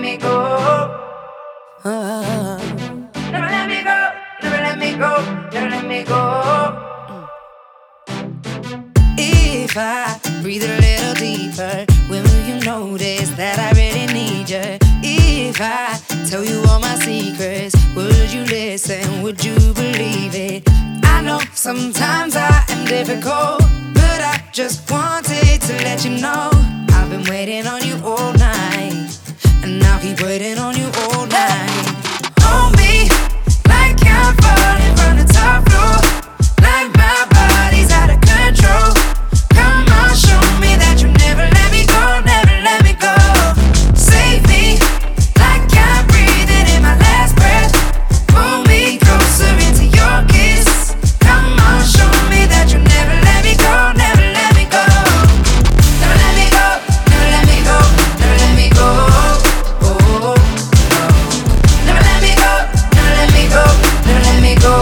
me go. Never let me go, never let me go, never let me go. If I breathe a little deeper, when will you notice that I really need you? If I tell you all my secrets, would you listen, would you believe it? I know sometimes I am difficult, but I just wanted to let you know I've been waiting on you all night, and I'll keep waiting on you all night. Hold me like I'm falling from the top floor, like my body's out of control. Come on, show me that you never let me go, never let me go. Save me like I'm breathing in my last breath. Pull me closer into your kiss. Come on, show me that you never let me go, never let me go. Never let me go, never let me go, never let me go. Oh, no. Never let me go, never let me go, never let me go.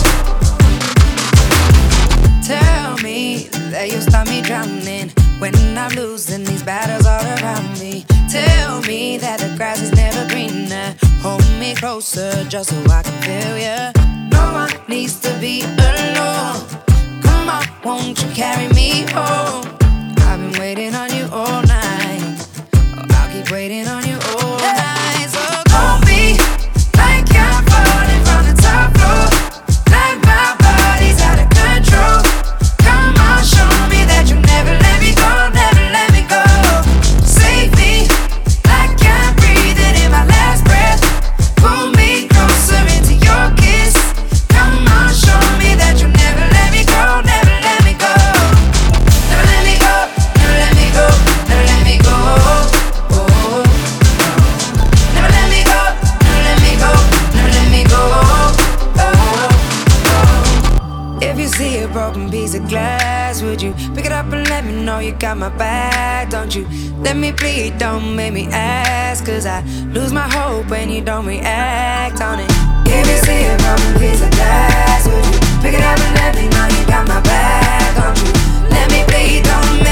Tell me that you'll stop me drowning when I'm losing these battles all around me. Tell me that the grass is never greener. Hold me closer just so I can feel ya. No one needs to be alone. Come on, won't you carry me home? I've been waiting on you all night. Oh, I'll keep waiting on you all night. So hold me like I'm falling from the top floor, like my body's out of control. Come on, show me that you never let me go, never let me go. Save me like I'm breathing in my last breath. Pull me closer into your kiss. Come on, show me that you never let me go, never let me go. Never let me go, never let me go, never let me go. Oh, no. Never let me go, never let me go, never let me go. Oh, no. If you see a broken piece of glass, would you pick it up and let me know you got my back? Don't you let me bleed, don't make me ask, cause I lose my hope when you don't react on it. If you see a broken piece of glass, would you pick it up and let me know you got my back? Don't you let me bleed, don't